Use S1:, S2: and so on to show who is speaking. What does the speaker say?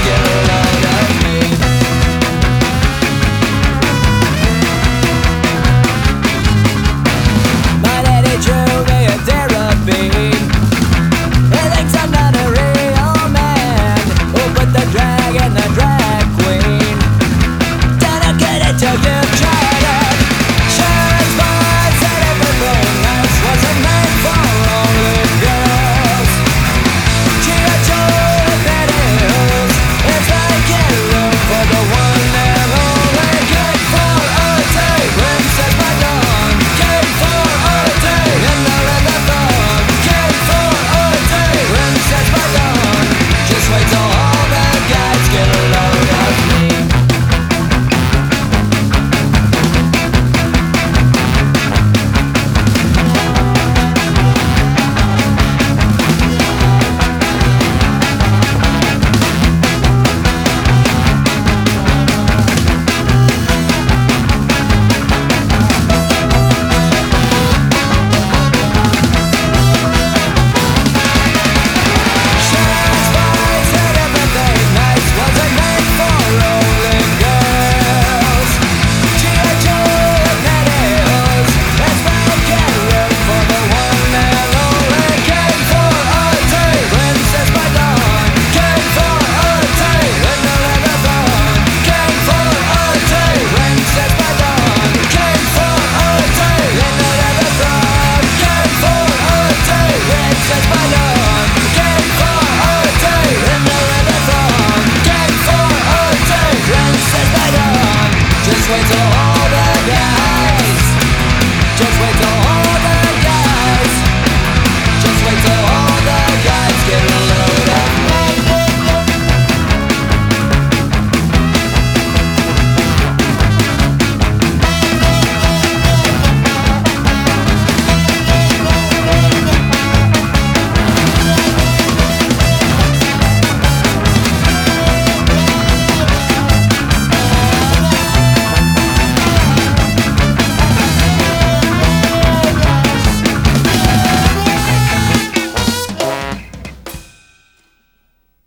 S1: get a load of me. My daddy drew me a therapy. He thinks I'm not a real man. Who put the drag in the drag queen? Don't look at it till you've tried it. Sharon's boys said everything else wasn't made for only girls. G.I. Joe and pantyhose, it's like a room for the one and only. Came for a day, Princess Madonna. Came for a day in the leather thong. Came for a day, Princess Madonna. Just wait till all the guys get a load of me. Sharon's boys said everything nice wasn't made for only girls. G.I. Joe and pantyhose, it's like a room for the one and only. Came for a day, Princess Madonna. Came for a day in the leather thong. Came for a day, Princess Madonna. Came for a day in the leather thong. Came for a day, Princess Madonna. Came for a day in the leather thong. Came for a day, Princess Madonna. Just wait till